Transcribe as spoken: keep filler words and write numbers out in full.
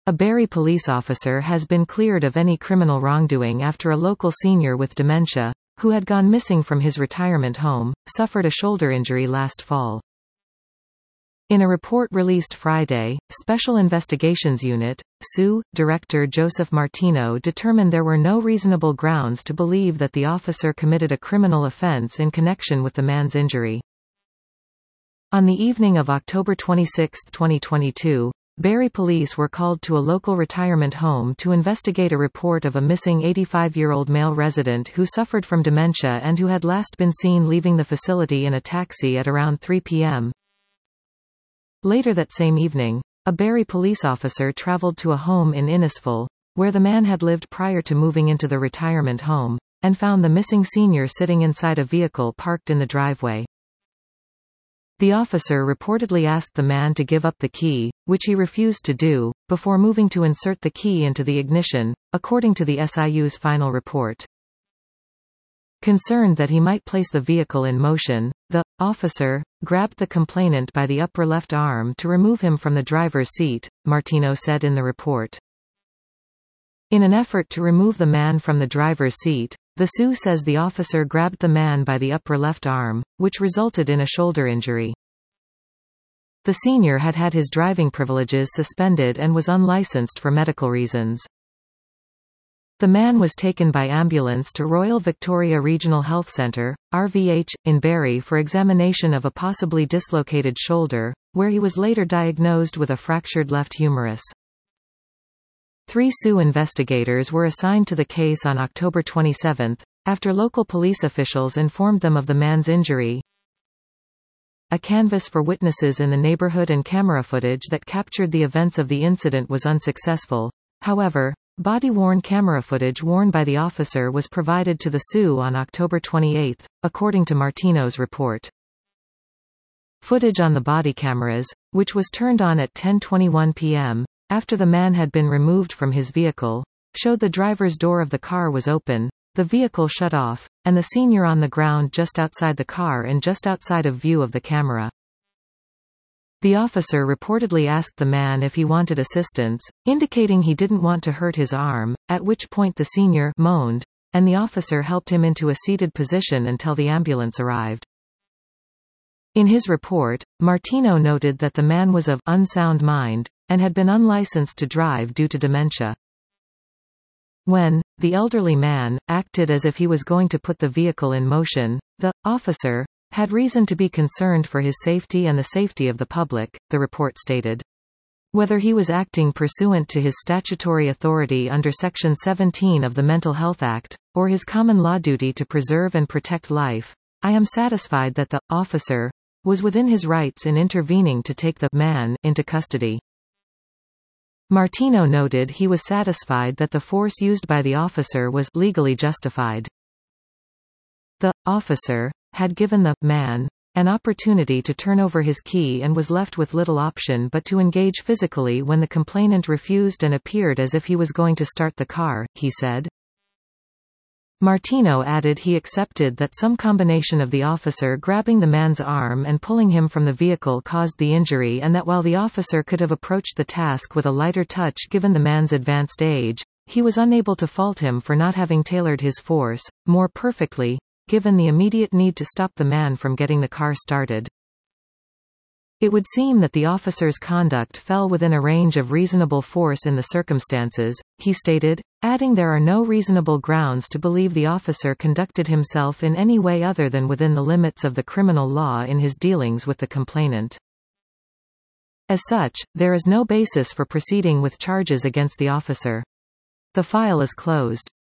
A Barrie police officer has been cleared of any criminal wrongdoing after a local senior with dementia, who had gone missing from his retirement home, suffered a shoulder injury last fall. In a report released Friday, Special Investigations Unit, S U, Director Joseph Martino determined there were no reasonable grounds to believe that the officer committed a criminal offense in connection with the man's injury. On the evening of October twenty-sixth, twenty twenty-two, Barrie police were called to a local retirement home to investigate a report of a missing eighty-five-year-old male resident who suffered from dementia and who had last been seen leaving the facility in a taxi at around three p m Later that same evening, a Barrie police officer traveled to a home in Innisfil, where the man had lived prior to moving into the retirement home, and found the missing senior sitting inside a vehicle parked in the driveway. The officer reportedly asked the man to give up the key, which he refused to do, before moving to insert the key into the ignition, according to the S I U's final report. Concerned that he might place the vehicle in motion, the officer grabbed the complainant by the upper left arm to remove him from the driver's seat, Martino said in the report. In an effort to remove the man from the driver's seat, the S U says the officer grabbed the man by the upper left arm, which resulted in a shoulder injury. The senior had had his driving privileges suspended and was unlicensed for medical reasons. The man was taken by ambulance to Royal Victoria Regional Health Centre, R V H, in Barrie for examination of a possibly dislocated shoulder, where he was later diagnosed with a fractured left humerus. Three S U investigators were assigned to the case on October twenty-seventh, after local police officials informed them of the man's injury. A canvass for witnesses in the neighborhood and camera footage that captured the events of the incident was unsuccessful. However, body-worn camera footage worn by the officer was provided to the S U on October twenty-eighth, according to Martino's report. Footage on the body cameras, which was turned on at ten twenty-one p m, after the man had been removed from his vehicle, showed the driver's door of the car was open, the vehicle shut off, and the senior on the ground just outside the car and just outside of view of the camera. The officer reportedly asked the man if he wanted assistance, indicating he didn't want to hurt his arm, at which point the senior moaned, and the officer helped him into a seated position until the ambulance arrived. In his report, Martino noted that the man was of unsound mind, and had been unlicensed to drive due to dementia. When the elderly man acted as if he was going to put the vehicle in motion, the officer had reason to be concerned for his safety and the safety of the public, the report stated. Whether he was acting pursuant to his statutory authority under Section seventeen of the Mental Health Act, or his common law duty to preserve and protect life, I am satisfied that the officer was within his rights in intervening to take the man into custody. Martino noted he was satisfied that the force used by the officer was legally justified. The officer had given the man an opportunity to turn over his key and was left with little option but to engage physically when the complainant refused and appeared as if he was going to start the car, he said. Martino added he accepted that some combination of the officer grabbing the man's arm and pulling him from the vehicle caused the injury, and that while the officer could have approached the task with a lighter touch given the man's advanced age, he was unable to fault him for not having tailored his force more perfectly, given the immediate need to stop the man from getting the car started. It would seem that the officer's conduct fell within a range of reasonable force in the circumstances, he stated, adding there are no reasonable grounds to believe the officer conducted himself in any way other than within the limits of the criminal law in his dealings with the complainant. As such, there is no basis for proceeding with charges against the officer. The file is closed.